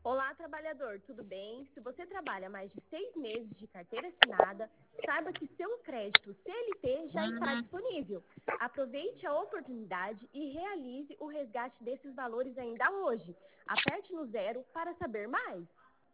Olá, trabalhador, tudo bem? Se você trabalha mais de 6 meses de carteira assinada, saiba que seu crédito CLT já está disponível. Aproveite a oportunidade e realize o resgate desses valores ainda hoje. Aperte no 0 para saber mais.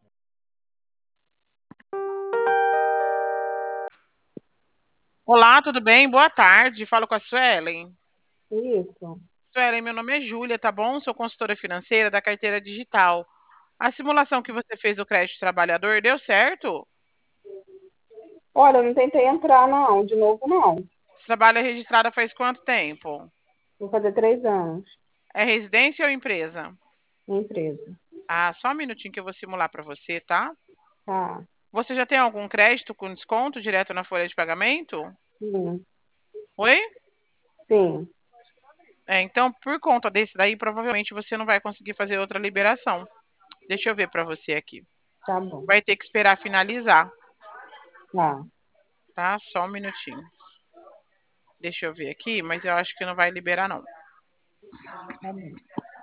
Olá, tudo bem? Boa tarde. Falo com a Suelen. Isso. Suelen, meu nome é Júlia, tá bom? Sou consultora financeira da carteira digital. A simulação que você fez do crédito trabalhador deu certo? Olha, eu não tentei entrar, não. De novo, não. Você trabalha registrada faz quanto tempo? Vou fazer 3 anos É residência ou empresa? na empresa. Ah, só um minutinho que eu vou simular para você, tá? Tá. Você já tem algum crédito com desconto direto na folha de pagamento? Sim. Oi? Sim. Então, por conta desse daí, provavelmente você não vai conseguir fazer outra liberação. Deixa eu ver para você aqui. Tá bom. Vai ter que esperar finalizar, Tá. tá? Só um minutinho. Deixa eu ver aqui, mas eu acho que não vai liberar, não. Tá bom.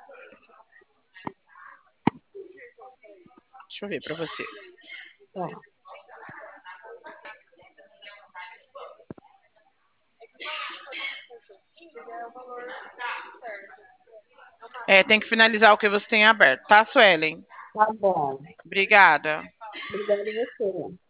Deixa eu ver para você. Tá. Tem que finalizar o que você tem aberto, tá, Suelen? Tá bom. Obrigada. Obrigada a você.